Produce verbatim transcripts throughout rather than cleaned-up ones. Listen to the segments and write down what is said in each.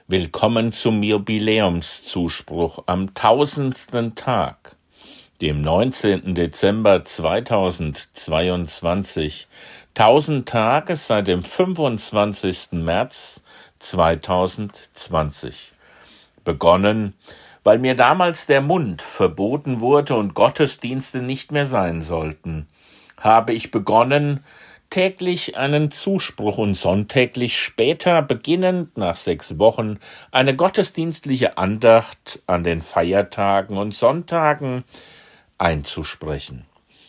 Willkommen zum Jubiläumszuspruch am tausendsten Tag, dem neunzehnten Dezember zweitausendzweiundzwanzig. Tausend Tage seit dem fünfundzwanzigsten März zweitausendzwanzig. Begonnen, weil mir damals der Mund verboten wurde und Gottesdienste nicht mehr sein sollten, habe ich begonnen, täglich einen Zuspruch und sonntäglich später, beginnend nach sechs Wochen, eine gottesdienstliche Andacht an den Feiertagen und Sonntagen einzusprechen.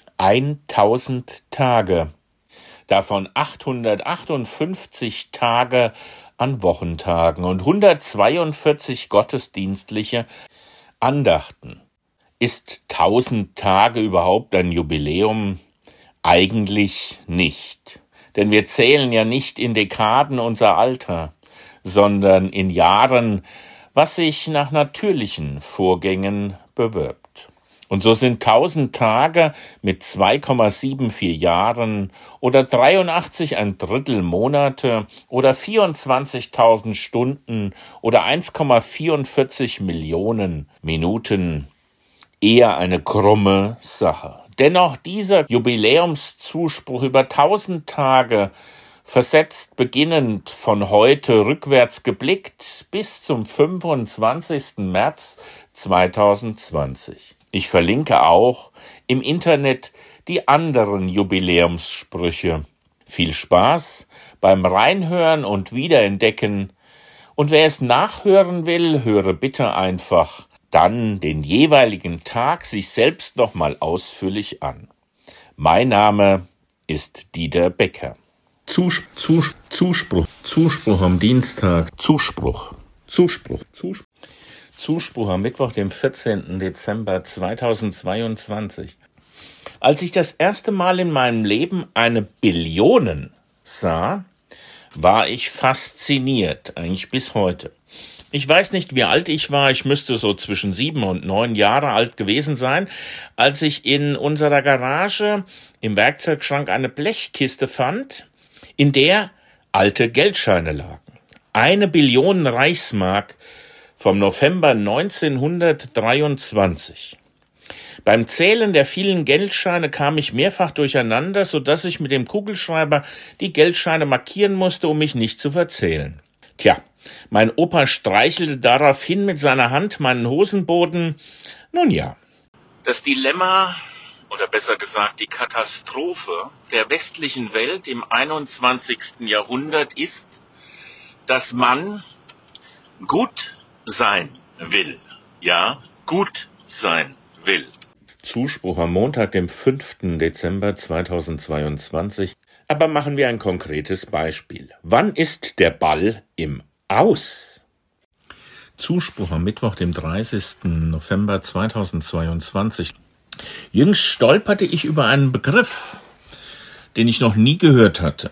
Eintausend Tage, davon achthundertachtundfünfzig Tage an Wochentagen und hundertzweiundvierzig gottesdienstliche Andachten. Ist tausend Tage überhaupt ein Jubiläum? Eigentlich nicht, denn wir zählen ja nicht in Dekaden unser Alter, sondern in Jahren, was sich nach natürlichen Vorgängen bewirbt. Und so sind tausend Tage mit zwei Komma vierundsiebzig Jahren oder dreiundachtzig ein Drittel Monate oder vierundzwanzigtausend Stunden oder eins Komma vierundvierzig Millionen Minuten eher eine krumme Sache. Dennoch dieser Jubiläumszuspruch über tausend Tage, versetzt beginnend von heute rückwärts geblickt bis zum fünfundzwanzigsten März zweitausendzwanzig. Ich verlinke auch im Internet die anderen Jubiläumssprüche. Viel Spaß beim Reinhören und Wiederentdecken. Und wer es nachhören will, höre bitte einfach dann den jeweiligen Tag sich selbst nochmal ausführlich an. Mein Name ist Dieter Becker. Zus- Zus- Zuspruch, Zuspruch am Dienstag, Zuspruch. Zuspruch, Zuspruch. Zuspruch am Mittwoch, dem vierzehnten Dezember zweitausendzweiundzwanzig. Als ich das erste Mal in meinem Leben eine Billion sah, war ich fasziniert, eigentlich bis heute. Ich weiß nicht, wie alt ich war, ich müsste so zwischen sieben und neun Jahre alt gewesen sein, als ich in unserer Garage im Werkzeugschrank eine Blechkiste fand, in der alte Geldscheine lagen. Eine Billion Reichsmark vom November neunzehnhundertdreiundzwanzig. Beim Zählen der vielen Geldscheine kam ich mehrfach durcheinander, sodass ich mit dem Kugelschreiber die Geldscheine markieren musste, um mich nicht zu verzählen. Tja, mein Opa streichelte daraufhin mit seiner Hand meinen Hosenboden. Nun ja. Das Dilemma, oder besser gesagt die Katastrophe der westlichen Welt im einundzwanzigsten Jahrhundert ist, dass man gut sein will. Ja, gut sein will. Zuspruch am Montag, dem fünften Dezember zweitausendzweiundzwanzig. Aber machen wir ein konkretes Beispiel. Wann ist der Ball im Aus? Zuspruch am Mittwoch, dem dreißigsten November zweitausendzweiundzwanzig. Jüngst stolperte ich über einen Begriff, den ich noch nie gehört hatte.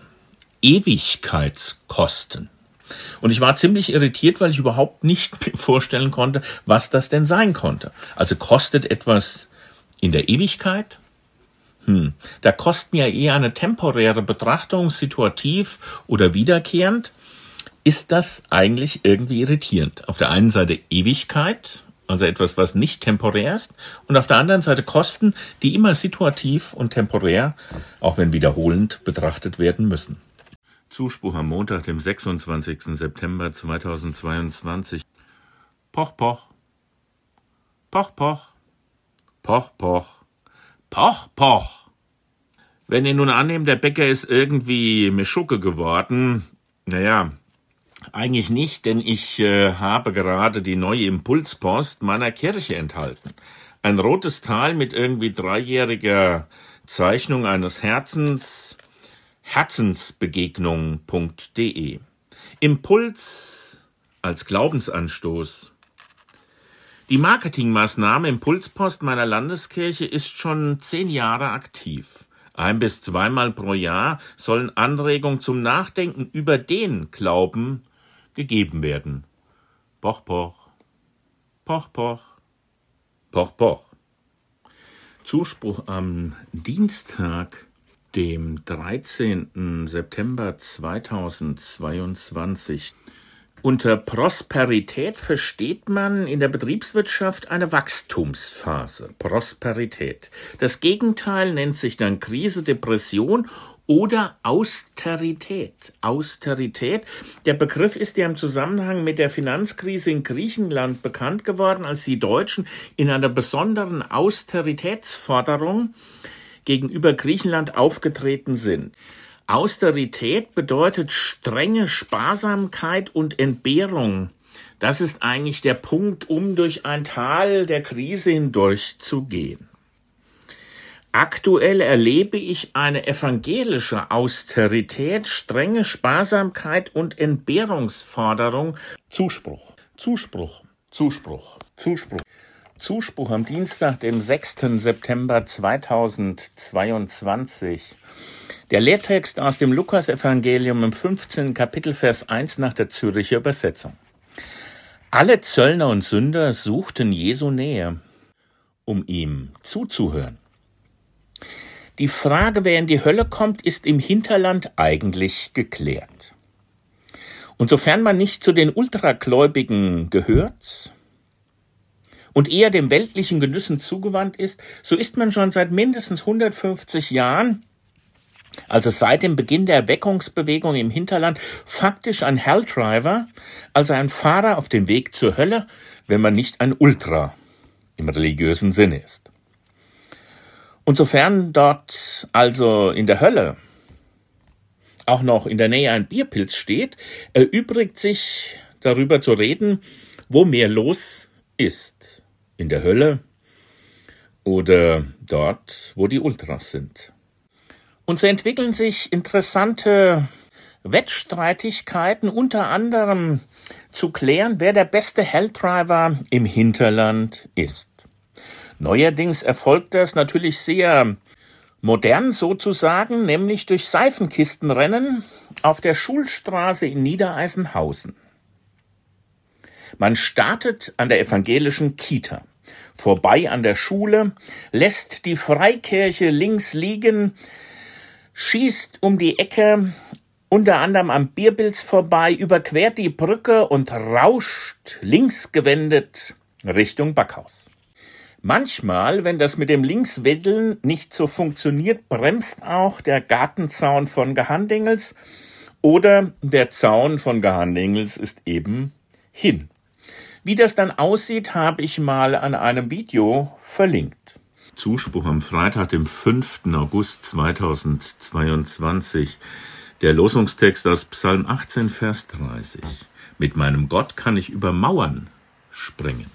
Ewigkeitskosten. Und ich war ziemlich irritiert, weil ich überhaupt nicht vorstellen konnte, was das denn sein konnte. Also kostet etwas in der Ewigkeit? Hm, da Kosten ja eher eine temporäre Betrachtung, situativ oder wiederkehrend, ist das eigentlich irgendwie irritierend. Auf der einen Seite Ewigkeit, also etwas, was nicht temporär ist, und auf der anderen Seite Kosten, die immer situativ und temporär, auch wenn wiederholend, betrachtet werden müssen. Zuspruch am Montag, dem sechsundzwanzigsten September zweitausendzweiundzwanzig. Poch, poch. Poch, poch. Poch, poch. Poch, poch. Wenn ihr nun annehmt, der Bäcker ist irgendwie Meschucke geworden, naja, eigentlich nicht, denn ich äh, habe gerade die neue Impulspost meiner Kirche enthalten. Ein rotes Tal mit irgendwie dreijähriger Zeichnung eines Herzens, herzensbegegnung punkt de. Impuls als Glaubensanstoß. Die Marketingmaßnahme Impulspost meiner Landeskirche ist schon zehn Jahre aktiv. Ein- bis zweimal pro Jahr sollen Anregungen zum Nachdenken über den Glauben gegeben werden. Poch, poch. Poch, poch. Poch, poch. Zuspruch am Dienstag, dem dreizehnten September zweitausendzweiundzwanzig. Unter Prosperität versteht man in der Betriebswirtschaft eine Wachstumsphase. Prosperität. Das Gegenteil nennt sich dann Krise, Depression oder Austerität. Austerität. Der Begriff ist ja im Zusammenhang mit der Finanzkrise in Griechenland bekannt geworden, als die Deutschen in einer besonderen Austeritätsforderung gegenüber Griechenland aufgetreten sind. Austerität bedeutet strenge Sparsamkeit und Entbehrung. Das ist eigentlich der Punkt, um durch ein Tal der Krise hindurchzugehen. Aktuell erlebe ich eine evangelische Austerität, strenge Sparsamkeit und Entbehrungsforderung. Zuspruch, Zuspruch, Zuspruch, Zuspruch. Zuspruch am Dienstag, dem sechsten September zweitausendzweiundzwanzig. Der Lehrtext aus dem Lukasevangelium im fünfzehnten Kapitel, Vers eins nach der Zürcher Übersetzung. Alle Zöllner und Sünder suchten Jesu Nähe, um ihm zuzuhören. Die Frage, wer in die Hölle kommt, ist im Hinterland eigentlich geklärt. Und sofern man nicht zu den Ultragläubigen gehört und eher dem weltlichen Genüssen zugewandt ist, so ist man schon seit mindestens hundertfünfzig Jahren, also seit dem Beginn der Erweckungsbewegung im Hinterland, faktisch ein Helldriver, also ein Fahrer auf dem Weg zur Hölle, wenn man nicht ein Ultra im religiösen Sinne ist. Und sofern dort also in der Hölle auch noch in der Nähe ein Bierpilz steht, erübrigt sich darüber zu reden, wo mehr los ist, in der Hölle oder dort, wo die Ultras sind. Und so entwickeln sich interessante Wettstreitigkeiten, unter anderem zu klären, wer der beste Helldriver im Hinterland ist. Neuerdings erfolgt das natürlich sehr modern sozusagen, nämlich durch Seifenkistenrennen auf der Schulstraße in Niedereisenhausen. Man startet an der evangelischen Kita, vorbei an der Schule, lässt die Freikirche links liegen, schießt um die Ecke, unter anderem am Bierpilz vorbei, überquert die Brücke und rauscht links gewendet Richtung Backhaus. Manchmal, wenn das mit dem Linksweddeln nicht so funktioniert, bremst auch der Gartenzaun von Gehandingels oder der Zaun von Gehandingels ist eben hin. Wie das dann aussieht, habe ich mal an einem Video verlinkt. Zuspruch am Freitag, dem fünften August zweitausendzweiundzwanzig. Der Losungstext aus Psalm achtzehn, Vers dreißig. Mit meinem Gott kann ich über Mauern springen.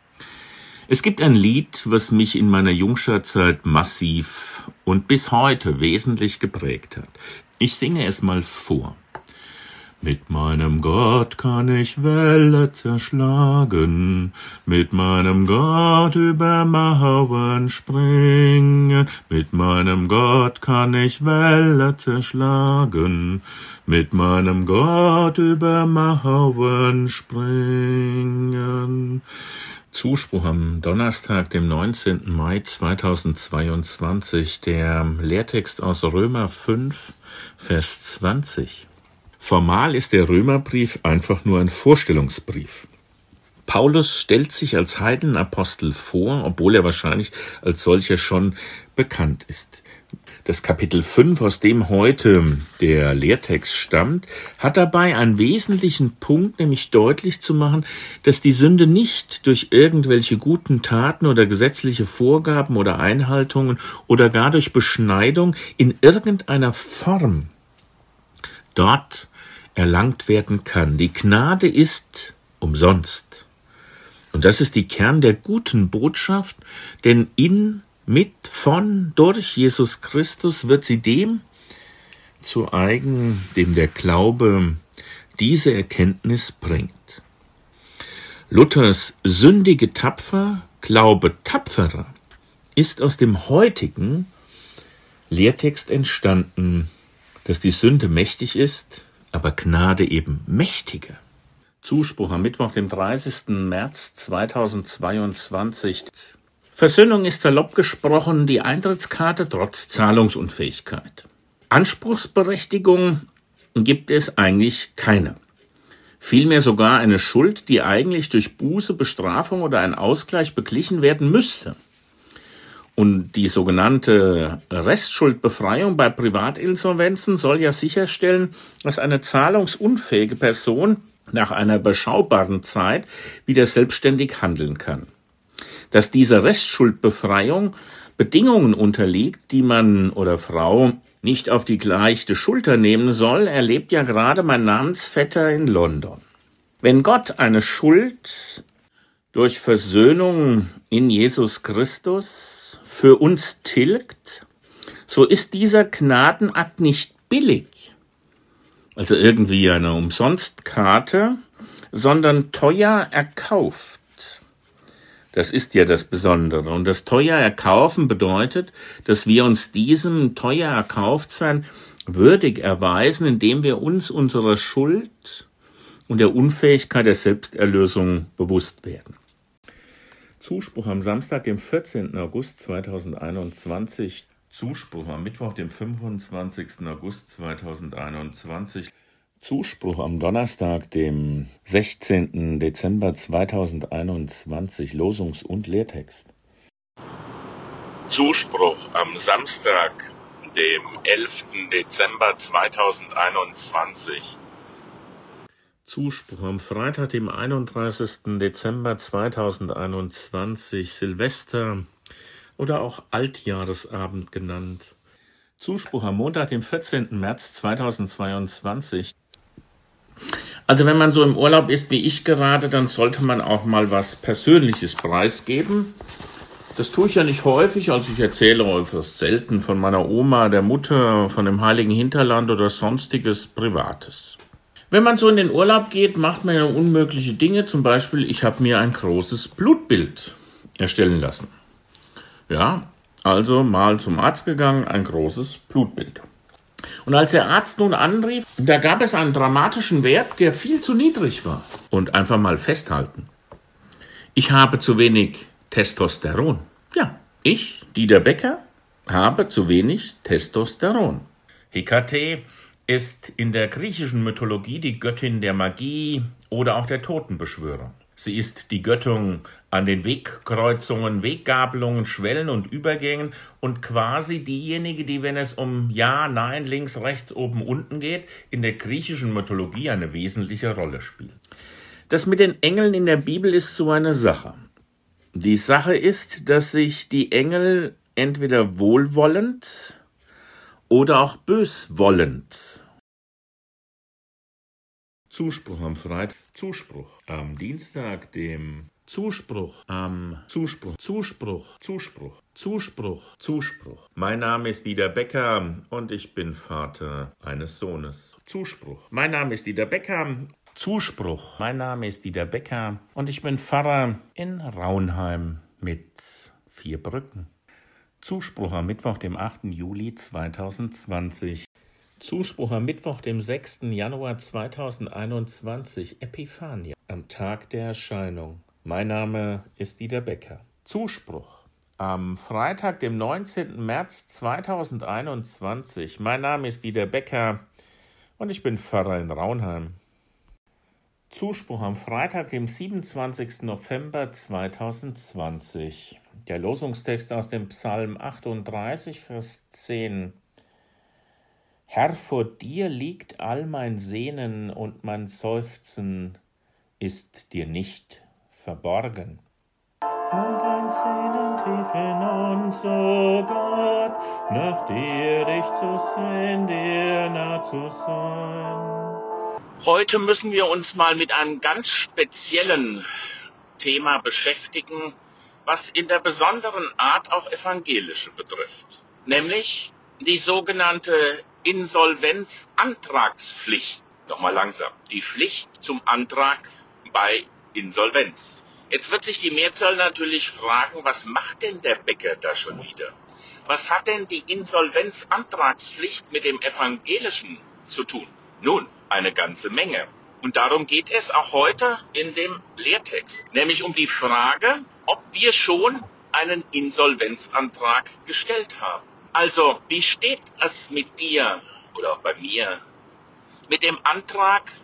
Es gibt ein Lied, was mich in meiner Jungscharzeit massiv und bis heute wesentlich geprägt hat. Ich singe es mal vor. Mit meinem Gott kann ich Wälle zerschlagen, mit meinem Gott über Mauern springen, mit meinem Gott kann ich Wälle zerschlagen, mit meinem Gott über Mauern springen. Zuspruch am Donnerstag, dem neunzehnten Mai zweitausendzweiundzwanzig, der Lehrtext aus Römer fünf, Vers zwanzig. Formal ist der Römerbrief einfach nur ein Vorstellungsbrief. Paulus stellt sich als Heidenapostel vor, obwohl er wahrscheinlich als solcher schon bekannt ist. Das Kapitel fünf, aus dem heute der Lehrtext stammt, hat dabei einen wesentlichen Punkt, nämlich deutlich zu machen, dass die Sünde nicht durch irgendwelche guten Taten oder gesetzliche Vorgaben oder Einhaltungen oder gar durch Beschneidung in irgendeiner Form dort erlangt werden kann. Die Gnade ist umsonst. Und das ist die Kern der guten Botschaft, denn in, mit, von, durch Jesus Christus wird sie dem zu eigen, dem der Glaube diese Erkenntnis bringt. Luthers sündige tapfer, Glaube tapferer ist aus dem heutigen Lehrtext entstanden, dass die Sünde mächtig ist, aber Gnade eben mächtiger. Zuspruch am Mittwoch, dem dreißigsten März zweitausendzweiundzwanzig. Versöhnung ist salopp gesprochen die Eintrittskarte trotz Zahlungsunfähigkeit. Anspruchsberechtigung gibt es eigentlich keine. Vielmehr sogar eine Schuld, die eigentlich durch Buße, Bestrafung oder ein Ausgleich beglichen werden müsste. Und die sogenannte Restschuldbefreiung bei Privatinsolvenzen soll ja sicherstellen, dass eine zahlungsunfähige Person nach einer beschaubaren Zeit wieder selbstständig handeln kann. Dass diese Restschuldbefreiung Bedingungen unterliegt, die man oder Frau nicht auf die leichte Schulter nehmen soll, erlebt ja gerade mein Namensvetter in London. Wenn Gott eine Schuld durch Versöhnung in Jesus Christus für uns tilgt, so ist dieser Gnadenakt nicht billig, also irgendwie eine Umsonstkarte, sondern teuer erkauft. Das ist ja das Besondere. Und das teuer erkaufen bedeutet, dass wir uns diesem teuer Erkauftsein würdig erweisen, indem wir uns unserer Schuld und der Unfähigkeit der Selbsterlösung bewusst werden. Zuspruch am Samstag, dem vierzehnten August zweitausendeinundzwanzig. Zuspruch am Mittwoch, dem fünfundzwanzigsten August zweitausendeinundzwanzig. Zuspruch am Donnerstag, dem sechzehnten Dezember zweitausendeinundzwanzig, Losungs- und Lehrtext. Zuspruch am Samstag, dem elften Dezember zweitausendeinundzwanzig. Zuspruch am Freitag, dem einunddreißigsten Dezember zweitausendeinundzwanzig, Silvester oder auch Altjahresabend genannt. Zuspruch am Montag, dem vierzehnten März zweitausendzweiundzwanzig. Also wenn man so im Urlaub ist wie ich gerade, dann sollte man auch mal was Persönliches preisgeben. Das tue ich ja nicht häufig, also ich erzähle äußerst selten von meiner Oma, der Mutter, von dem Heiligen Hinterland oder sonstiges Privates. Wenn man so in den Urlaub geht, macht man ja unmögliche Dinge. Zum Beispiel, ich habe mir ein großes Blutbild erstellen lassen. Ja, also mal zum Arzt gegangen, ein großes Blutbild. Und als der Arzt nun anrief, da gab es einen dramatischen Wert, der viel zu niedrig war. Und einfach mal festhalten. Ich habe zu wenig Testosteron. Ja, ich, Dieter Becker, habe zu wenig Testosteron. Hekate ist in der griechischen Mythologie die Göttin der Magie oder auch der Totenbeschwörung. Sie ist die Göttin an den Wegkreuzungen, Weggabelungen, Schwellen und Übergängen und quasi diejenige, die, wenn es um Ja, Nein, links, rechts, oben, unten geht, in der griechischen Mythologie eine wesentliche Rolle spielt. Das mit den Engeln in der Bibel ist so eine Sache. Die Sache ist, dass sich die Engel entweder wohlwollend oder auch böswollend. Zuspruch am Freitag, Zuspruch am Dienstag, dem Zuspruch am Zuspruch, Zuspruch, Zuspruch, Zuspruch, Zuspruch. Mein Name ist Dieter Becker und ich bin Vater eines Sohnes. Zuspruch. Mein Name ist Dieter Becker. Zuspruch. Mein Name ist Dieter Becker und ich bin Pfarrer in Raunheim mit vier Brücken. Zuspruch am Mittwoch, dem achten Juli zweitausendzwanzig. Zuspruch am Mittwoch, dem sechsten Januar zweitausendeinundzwanzig, Epiphania, am Tag der Erscheinung. Mein Name ist Dieter Becker. Zuspruch am Freitag, dem neunzehnten März zweitausendeinundzwanzig. Mein Name ist Dieter Becker und ich bin Pfarrer in Raunheim. Zuspruch am Freitag, dem siebenundzwanzigsten November zweitausendzwanzig. Der Losungstext aus dem Psalm achtunddreißig, Vers zehn. Herr, vor dir liegt all mein Sehnen und mein Seufzen ist dir nicht verborgen. Und ein Sehnen tief in uns, o Gott, nach dir dich zu sehen, dir nah zu sein. Heute müssen wir uns mal mit einem ganz speziellen Thema beschäftigen, was in der besonderen Art auch Evangelische betrifft, nämlich die sogenannte Insolvenzantragspflicht. Nochmal langsam. Die Pflicht zum Antrag bei Insolvenz. Jetzt wird sich die Mehrzahl natürlich fragen, was macht denn der Bäcker da schon wieder? Was hat denn die Insolvenzantragspflicht mit dem Evangelischen zu tun? Nun, eine ganze Menge. Und darum geht es auch heute in dem Lehrtext. Nämlich um die Frage, ob wir schon einen Insolvenzantrag gestellt haben. Also, wie steht es mit dir oder auch bei mir mit dem Antrag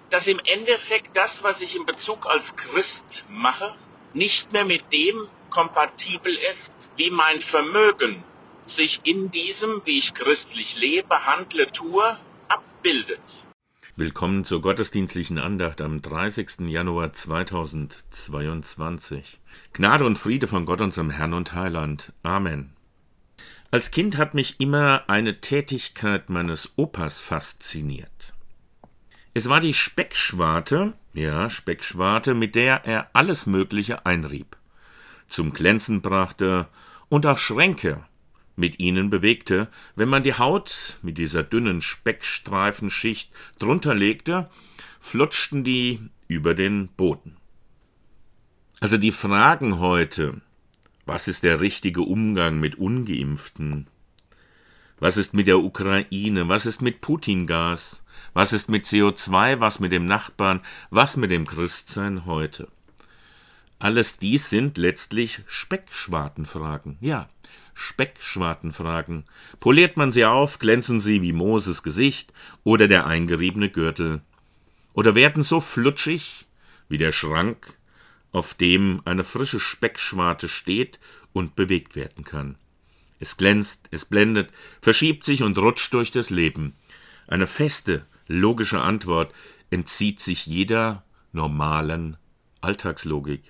dass im Endeffekt das, was ich in Bezug als Christ mache, nicht mehr mit dem kompatibel ist, wie mein Vermögen sich in diesem, wie ich christlich lebe, handle, tue, abbildet. Willkommen zur gottesdienstlichen Andacht am dreißigsten Januar zweitausendzweiundzwanzig. Gnade und Friede von Gott, unserem Herrn und Heiland. Amen. Als Kind hat mich immer eine Tätigkeit meines Opas fasziniert. Es war die Speckschwarte, ja, Speckschwarte, mit der er alles Mögliche einrieb, zum Glänzen brachte und auch Schränke mit ihnen bewegte. Wenn man die Haut mit dieser dünnen Speckstreifenschicht drunter legte, flutschten die über den Boden. Also die Fragen heute: Was ist der richtige Umgang mit Ungeimpften? Was ist mit der Ukraine? Was ist mit Putin-Gas? Was ist mit C O zwei? Was mit dem Nachbarn? Was mit dem Christsein heute? Alles dies sind letztlich Speckschwartenfragen. Ja, Speckschwartenfragen. Poliert man sie auf, glänzen sie wie Moses Gesicht oder der eingeriebene Gürtel. Oder werden so flutschig wie der Schrank, auf dem eine frische Speckschwarte steht und bewegt werden kann. Es glänzt, es blendet, verschiebt sich und rutscht durch das Leben. Eine feste, logische Antwort entzieht sich jeder normalen Alltagslogik.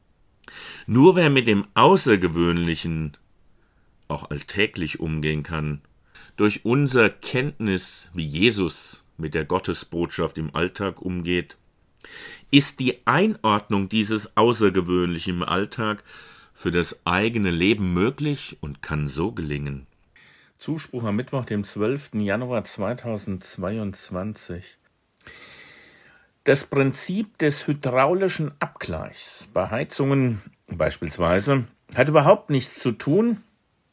Nur wer mit dem Außergewöhnlichen auch alltäglich umgehen kann, durch unser Kenntnis, wie Jesus mit der Gottesbotschaft im Alltag umgeht, ist die Einordnung dieses Außergewöhnlichen im Alltag für das eigene Leben möglich und kann so gelingen. Zuspruch am Mittwoch, dem zwölften Januar zweitausendzweiundzwanzig. Das Prinzip des hydraulischen Abgleichs bei Heizungen beispielsweise hat überhaupt nichts zu tun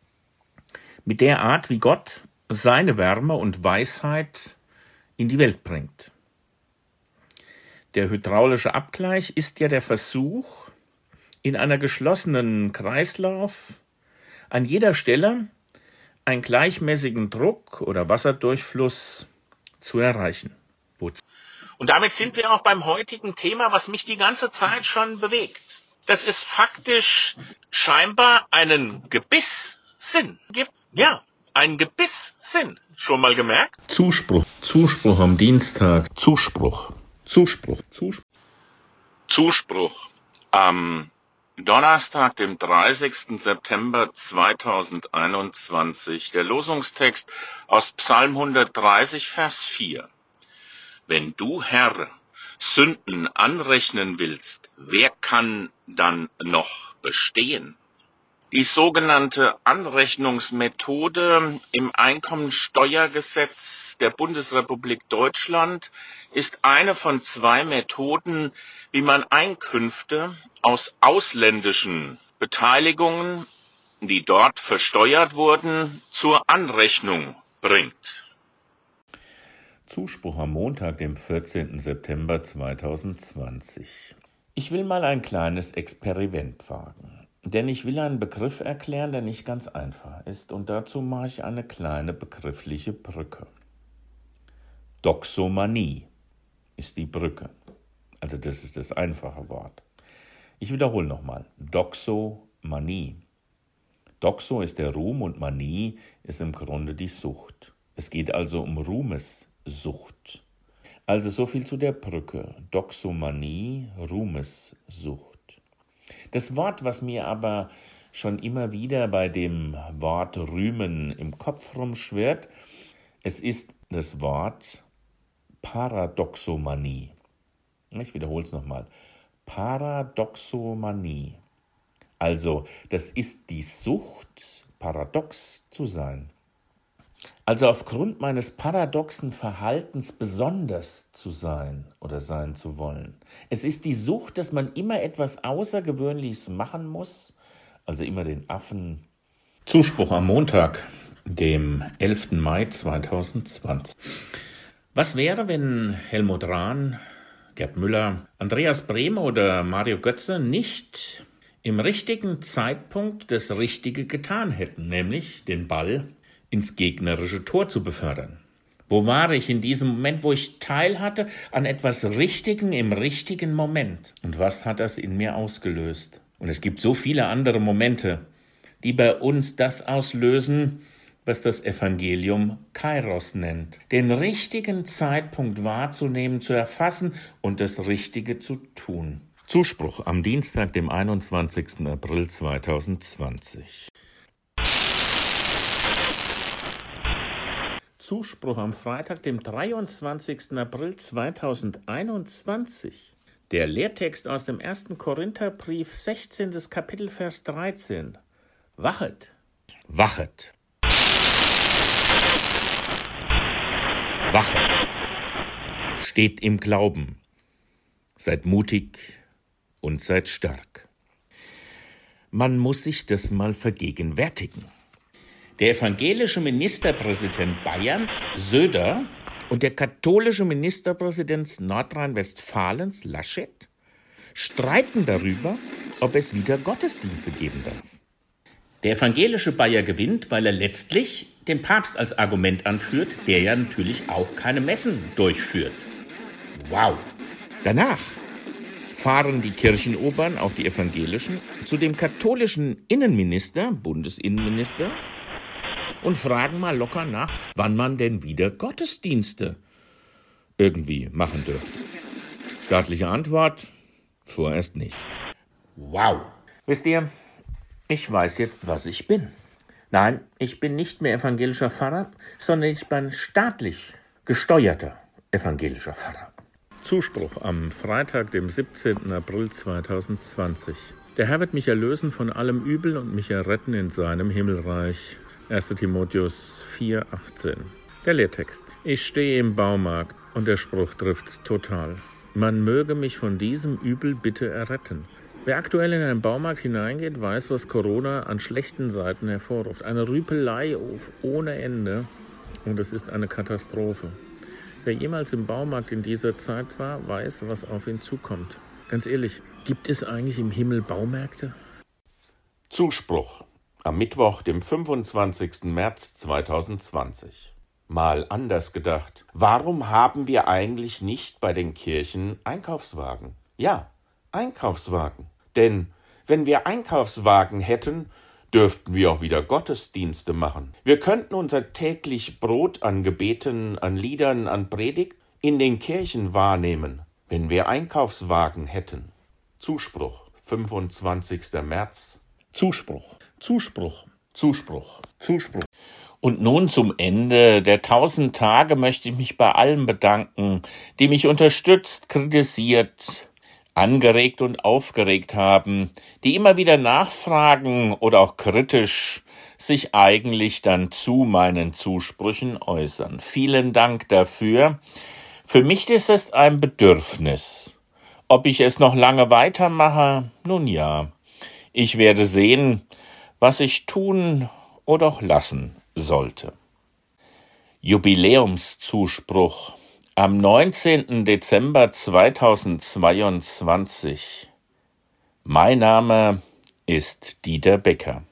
mit der Art, wie Gott seine Wärme und Weisheit in die Welt bringt. Der hydraulische Abgleich ist ja der Versuch, in einer geschlossenen Kreislauf an jeder Stelle einen gleichmäßigen Druck oder Wasserdurchfluss zu erreichen. Und damit sind wir auch beim heutigen Thema, was mich die ganze Zeit schon bewegt. Dass es faktisch scheinbar einen Gebisssinn gibt. Ja, einen Gebisssinn. Schon mal gemerkt? Zuspruch. Zuspruch am Dienstag. Zuspruch. Zuspruch. Zuspruch. Zuspruch. Am Donnerstag, dem dreißigsten September zweitausendeinundzwanzig. Der Losungstext aus Psalm hundertdreißig, Vers vier. Wenn du, Herr, Sünden anrechnen willst, wer kann dann noch bestehen? Die sogenannte Anrechnungsmethode im Einkommensteuergesetz der Bundesrepublik Deutschland ist eine von zwei Methoden, wie man Einkünfte aus ausländischen Beteiligungen, die dort versteuert wurden, zur Anrechnung bringt. Zuspruch am Montag, dem vierzehnten September zweitausendzwanzig. Ich will mal ein kleines Experiment wagen. Denn ich will einen Begriff erklären, der nicht ganz einfach ist, und dazu mache ich eine kleine begriffliche Brücke. Doxomanie ist die Brücke. Also das ist das einfache Wort. Ich wiederhole nochmal. Doxomanie. Doxo ist der Ruhm und Manie ist im Grunde die Sucht. Es geht also um Ruhmessucht. Also so viel zu der Brücke. Doxomanie, Ruhmessucht. Das Wort, was mir aber schon immer wieder bei dem Wort Rühmen im Kopf rumschwirrt, es ist das Wort Paradoxomanie. Ich wiederhole es nochmal. Paradoxomanie. Also, das ist die Sucht, paradox zu sein. Also aufgrund meines paradoxen Verhaltens besonders zu sein oder sein zu wollen. Es ist die Sucht, dass man immer etwas Außergewöhnliches machen muss, also immer den Affen. Zuspruch am Montag, dem elften Mai zweitausendzwanzig. Was wäre, wenn Helmut Rahn, Gerd Müller, Andreas Brehme oder Mario Götze nicht im richtigen Zeitpunkt das Richtige getan hätten, nämlich den Ball ins gegnerische Tor zu befördern? Wo war ich in diesem Moment, wo ich Teil hatte an etwas Richtigen im richtigen Moment? Und was hat das in mir ausgelöst? Und es gibt so viele andere Momente, die bei uns das auslösen, was das Evangelium Kairos nennt. Den richtigen Zeitpunkt wahrzunehmen, zu erfassen und das Richtige zu tun. Zuspruch am Dienstag, dem einundzwanzigsten April zweitausendzwanzig. Zuspruch am Freitag, dem dreiundzwanzigsten April zweitausendeinundzwanzig. Der Lehrtext aus dem ersten Korintherbrief, sechzehntes Kapitel, Vers dreizehn. Wachet, wachet. Wachet. Steht im Glauben. Seid mutig und seid stark. Man muss sich das mal vergegenwärtigen. Der evangelische Ministerpräsident Bayerns, Söder, und der katholische Ministerpräsident Nordrhein-Westfalens, Laschet, streiten darüber, ob es wieder Gottesdienste geben darf. Der evangelische Bayer gewinnt, weil er letztlich den Papst als Argument anführt, der ja natürlich auch keine Messen durchführt. Wow! Danach fahren die Kirchenobern, auch die evangelischen, zu dem katholischen Innenminister, Bundesinnenminister, und fragen mal locker nach, wann man denn wieder Gottesdienste irgendwie machen dürfte. Staatliche Antwort: vorerst nicht. Wow! Wisst ihr, ich weiß jetzt, was ich bin. Nein, ich bin nicht mehr evangelischer Pfarrer, sondern ich bin staatlich gesteuerter evangelischer Pfarrer. Zuspruch am Freitag, dem siebzehnten April zweitausendzwanzig. Der Herr wird mich erlösen von allem Übel und mich erretten in seinem Himmelreich. erster Timotheus vier, achtzehn. Der Lehrtext. Ich stehe im Baumarkt und der Spruch trifft total. Man möge mich von diesem Übel bitte erretten. Wer aktuell in einen Baumarkt hineingeht, weiß, was Corona an schlechten Seiten hervorruft. Eine Rüpelei ohne Ende und es ist eine Katastrophe. Wer jemals im Baumarkt in dieser Zeit war, weiß, was auf ihn zukommt. Ganz ehrlich, gibt es eigentlich im Himmel Baumärkte? Zuspruch am Mittwoch, dem fünfundzwanzigsten März zweitausendzwanzig. Mal anders gedacht. Warum haben wir eigentlich nicht bei den Kirchen Einkaufswagen? Ja, Einkaufswagen. Denn wenn wir Einkaufswagen hätten, dürften wir auch wieder Gottesdienste machen. Wir könnten unser täglich Brot an Gebeten, an Liedern, an Predigt in den Kirchen wahrnehmen, wenn wir Einkaufswagen hätten. Zuspruch, fünfundzwanzigsten März. Zuspruch, Zuspruch, Zuspruch, Zuspruch. Und nun zum Ende der tausend Tage möchte ich mich bei allen bedanken, die mich unterstützt, kritisiert, angeregt und aufgeregt haben, die immer wieder nachfragen oder auch kritisch sich eigentlich dann zu meinen Zusprüchen äußern. Vielen Dank dafür. Für mich ist es ein Bedürfnis. Ob ich es noch lange weitermache? Nun ja, ich werde sehen, was ich tun oder auch lassen sollte. Jubiläumszuspruch am neunzehnten Dezember zweitausendzweiundzwanzig. Mein Name ist Dieter Becker.